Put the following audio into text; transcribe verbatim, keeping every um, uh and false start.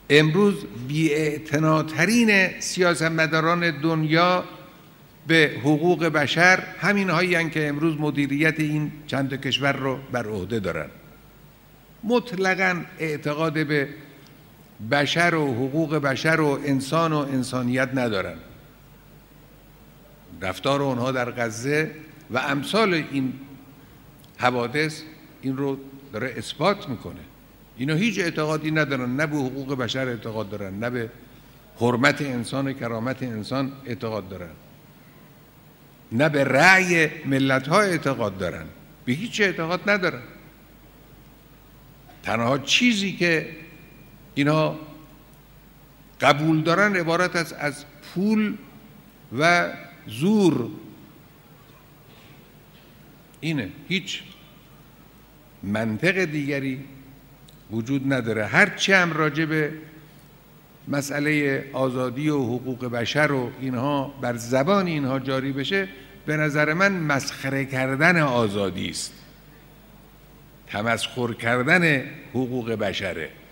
امروز بی‌اعتناترین سیاستمداران دنیا به حقوق بشر همین هایی هستند که امروز مدیریت این چند کشور رو بر عهده دارن. مطلقاً اعتقاد به بشر و حقوق بشر و انسان و انسانیت ندارن. رفتار اونها در غزه و امثال این حوادث این رو داره اثبات میکنه. اینا هیچ اعتقادی ندارن، نه به حقوق بشر اعتقاد دارن، نه به حرمت انسان و کرامت انسان اعتقاد دارن، نه به رأی ملت ها اعتقاد دارن، به هیچ اعتقاد ندارن. تنها چیزی که اینا قبول دارن عبارت است از پول و زور. اینه، هیچ منطق دیگری وجود نداره. هرچی هم راجع به مسئله آزادی و حقوق بشر و اینها بر زبان اینها جاری بشه، به نظر من مسخره کردن آزادی است، تمسخر کردن حقوق بشره.